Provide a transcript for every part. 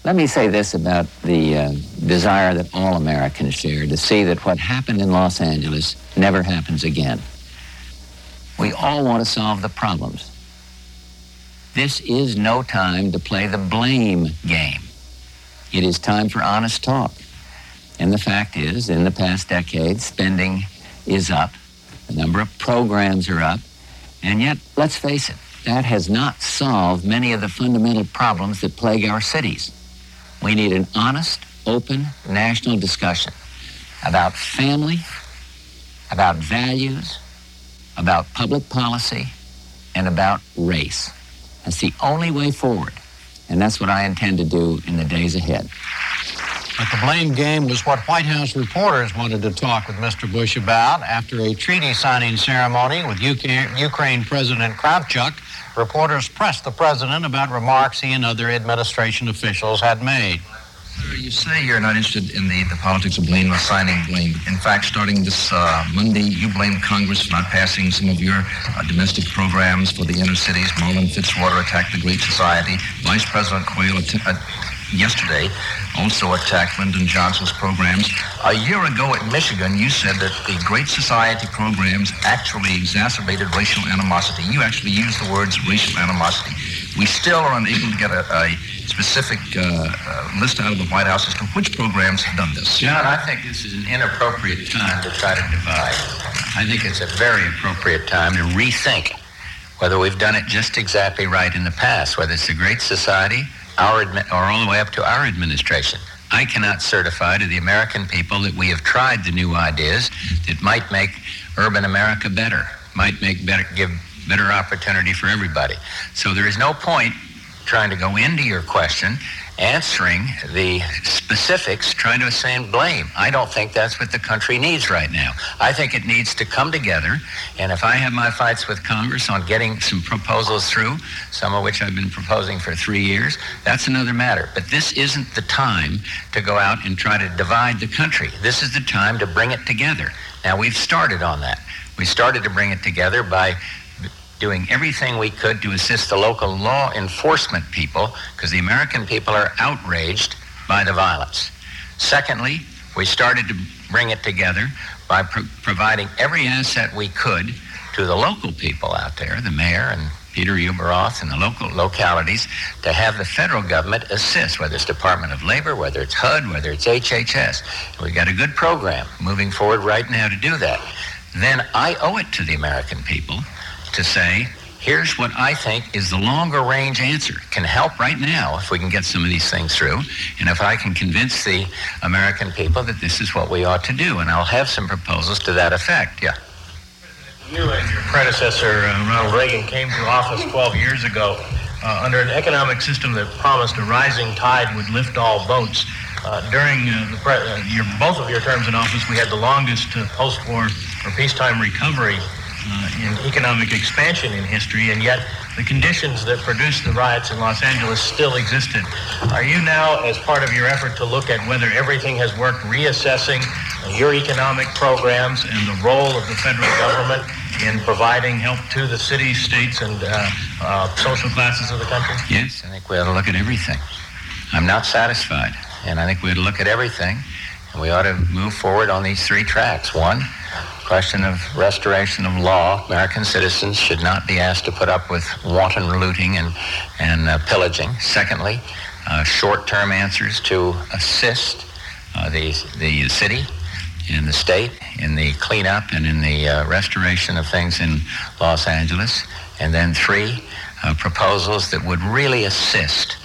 Let me say this about the desire that all Americans share to see that what happened in Los Angeles never happens again. We all want to solve the problems. This is no time to play the blame game. It is time for honest talk. And the fact is, in the past decade, spending is up. The number of programs are up. And yet, let's face it, that has not solved many of the fundamental problems that plague our cities. We need an honest, open, national discussion about family, about values, about public policy, and about race. That's the only way forward, and that's what I intend to do in the days ahead. But the blame game was what White House reporters wanted to talk with Mr. Bush about. After a treaty signing ceremony with Ukraine President Kravchuk, reporters pressed the president about remarks he and other administration officials had made. Sir, you say you're not interested in the politics of blame, assigning blame. In fact, starting this Monday, you blame Congress for not passing some of your domestic programs for the inner cities. Marlon Fitzwater attacked the Great Society. Vice President Quayle yesterday also attacked Lyndon Johnson's programs. A year ago at Michigan, you said that the Great Society programs actually exacerbated racial animosity. You actually used the words racial animosity. We still are unable to get a specific list out of the White House as to which programs have done this. John, I think this is an inappropriate time to try to divide. I think it's a very appropriate time to rethink whether we've done it just exactly right in the past, whether it's the Great Society, or all the way up to our administration. I cannot certify to the American people that we have tried the new ideas that might make urban America better, give better opportunity for everybody. So there is no point trying to go into your question, answering the specifics, trying to assign blame. I don't think that's what the country needs right now. I think it needs to come together, and if I have my fights with Congress on getting some proposals through, some of which I've been proposing for 3 years, that's another matter. But this isn't the time to go out and try to divide the country. This is the time to bring it together. Now, we've started on that. We started to bring it together by doing everything we could to assist the local law enforcement people, because the American people are outraged by the violence. Secondly, we started to bring it together by providing every asset we could to the local people out there, the mayor and Peter Ueberroth and the local localities, to have the federal government assist, whether it's Department of Labor, whether it's HUD, whether it's HHS. We've got a good program moving forward right now to do that. Then I owe it to the American people to say, here's what I think is the longer range answer. Can help right now if we can get some of these things through, and if I can convince the American people that this is what we ought to do, and I'll have some proposals to that effect. Yeah. You and your predecessor, Ronald Reagan, came to office 12 years ago under an economic system that promised a rising tide would lift all boats. During both of your terms in office, we had the longest post-war or peacetime recovery in economic expansion in history, and yet the conditions that produced the riots in Los Angeles still existed. Are you now, as part of your effort to look at whether everything has worked, reassessing your economic programs and the role of the federal government in providing help to the cities, states, and social classes of the country? Yes, I think we ought to look at everything. I'm not satisfied, and I think we ought to look at everything, and we ought to move forward on these 3 tracks. One, question of restoration of law. American citizens should not be asked to put up with wanton looting and pillaging. Secondly, short-term answers to assist the city and the state in the cleanup and in the restoration of things in Los Angeles. And then 3, proposals that would really assist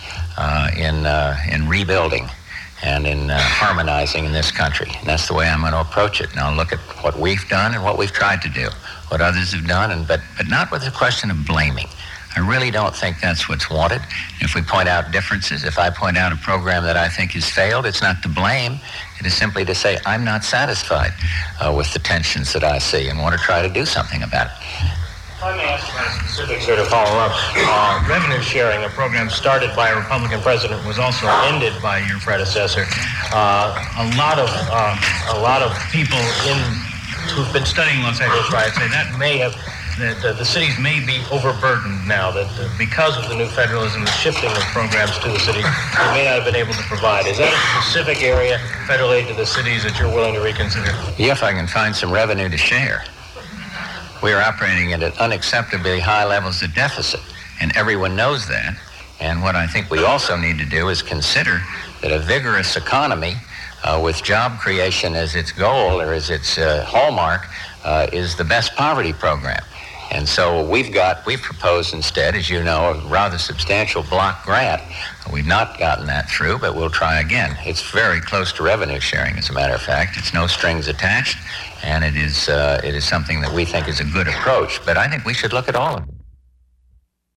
in rebuilding and in harmonizing in this country. And that's the way I'm going to approach it. And I'll look at what we've done and what we've tried to do, what others have done, but not with the question of blaming. I really don't think that's what's wanted. If we point out differences, if I point out a program that I think has failed, it's not to blame. It is simply to say I'm not satisfied with the tensions that I see and want to try to do something about it. Let me ask you specifics here to follow up. Revenue sharing, a program started by a Republican president, was also ended by your predecessor. A lot of people who've been studying Los Angeles riots say that may have that the cities may be overburdened now, that because of the new federalism, the shifting of programs to the cities, they may not have been able to provide. Is that a specific area, federal aid to the cities, that you're willing to reconsider? Yeah, if I can find some revenue to share. We are operating at unacceptably high levels of deficit, and everyone knows that. And what I think we also need to do is consider that a vigorous economy with job creation as its goal or as its hallmark is the best poverty program. And so we've proposed instead, as you know, a rather substantial block grant. We've not gotten that through, but we'll try again. It's very close to revenue sharing, as a matter of fact. It's no strings attached, and it is something that we think is a good approach. But I think we should look at all of it.